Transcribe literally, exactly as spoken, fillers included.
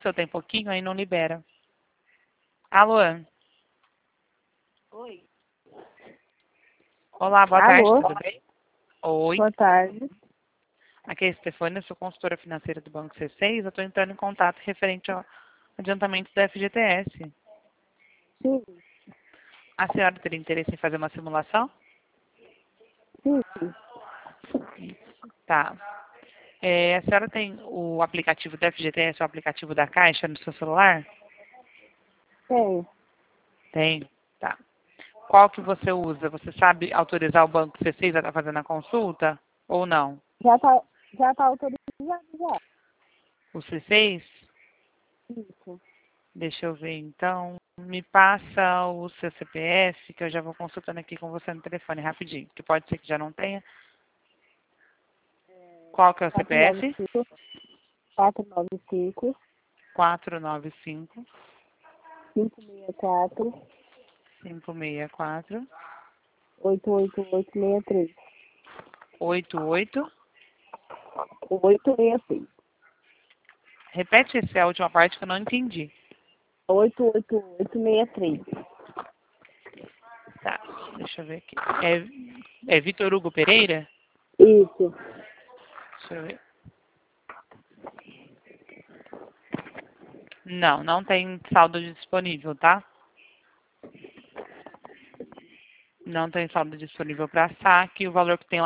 seu tem pouquinho, aí não libera. Alô? Oi. Olá, boa Alô? tarde, tudo bem? Oi. Boa tarde. Aqui é a Stefania, sou consultora financeira do Banco C seis. Eu estou entrando em contato referente ao adiantamento da F G T S. Sim, A senhora teria interesse em fazer uma simulação? sim, sim. Tá. É, a senhora tem o aplicativo da F G T S, o aplicativo da Caixa no seu celular? Tem. Tem. Tá. Qual que você usa? Você sabe autorizar o Banco C seis a estar fazendo a consulta ou não? Já tá, já tá autorizado já. O C seis? Isso. Deixa eu ver então. Me passa o seu C P F, que eu já vou consultando aqui com você no telefone rapidinho, que pode ser que já não tenha. Qual que é o quatro nove C P F? cinco, quatro nove cinco, quatro nove cinco, cinco seis quatro, cinco seis quatro, oito oito oito seis três. oito oito. oito seis seis. Repete essa última parte que eu não entendi. oito oito oito seis três. Tá, deixa eu ver aqui. É, é Vitor Hugo Pereira? Isso. Deixa eu ver. Não, não tem saldo disponível, tá? Não tem saldo disponível para saque. O valor que tem